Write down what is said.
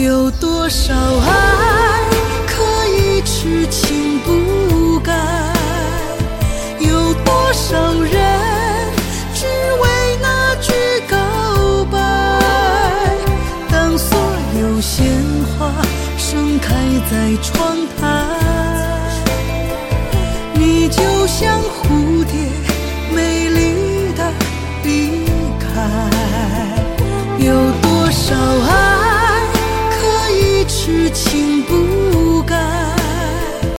有多少爱可以痴情不改，有多少人只为那句告白。当所有鲜花盛开在窗台，你就像蝴蝶美丽的离开。有多少爱